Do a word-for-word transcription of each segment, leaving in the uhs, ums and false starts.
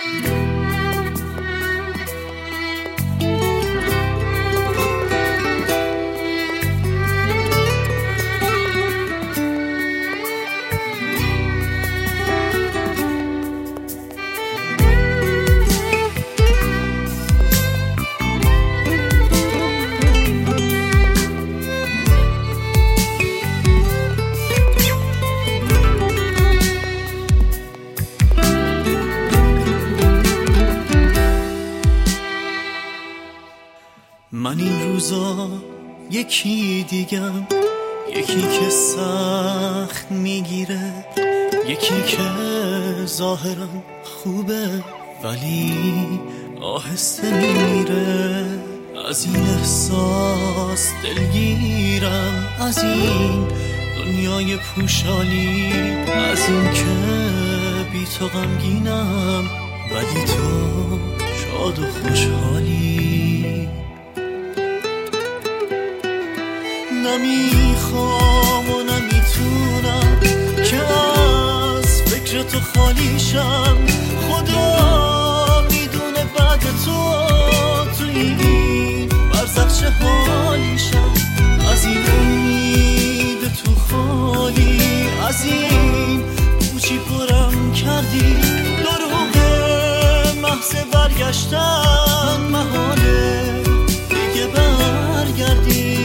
من این روزا یکی دیگم، یکی که سخت میگیره، یکی که ظاهرا خوبه ولی آهسته میره. از این احساس دلگیرم، از این دنیای پوشالی، از این که بی تو غمگینم ولی تو شاد و خوشحالی. نمیخوام و نمیتونم که از فکر تو خالیشم. خدا میدونه بعد تو تو این برزخ چه حالیشم. از این امید تو خالی، از این پوچی پرم کردی. دروغ محض برگشتن محاله، دیگه برگردی.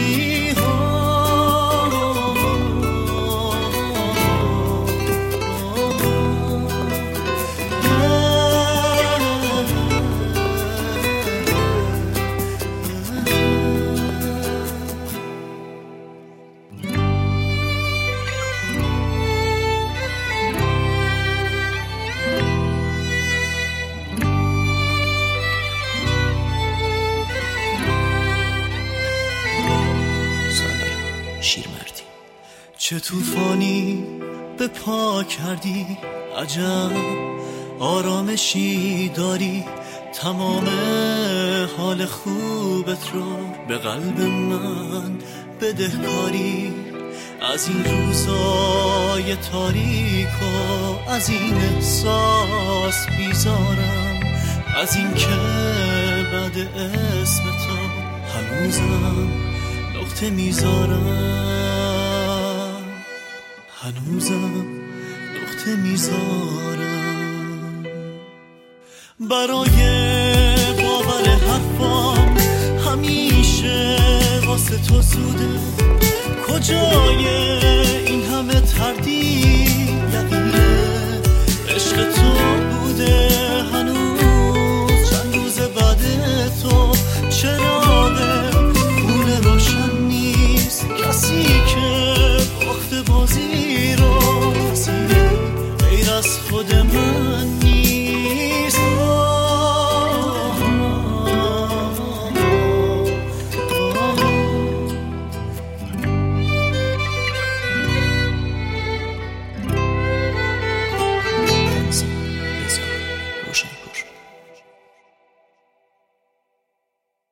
چه طوفانی به پا کردی، عجب آرامشی داری. تمام حال خوبت رو به قلب من بدهکاری. از این روزای تاریک و از این احساس بیزارم، از این که بعد اسم تو هنوزم نقطه میذارم، هنوزم نقطه میذارم. برای باور حرفام همیشه واسه تو زوده. کجای این همه تردید، یقینه عشق تو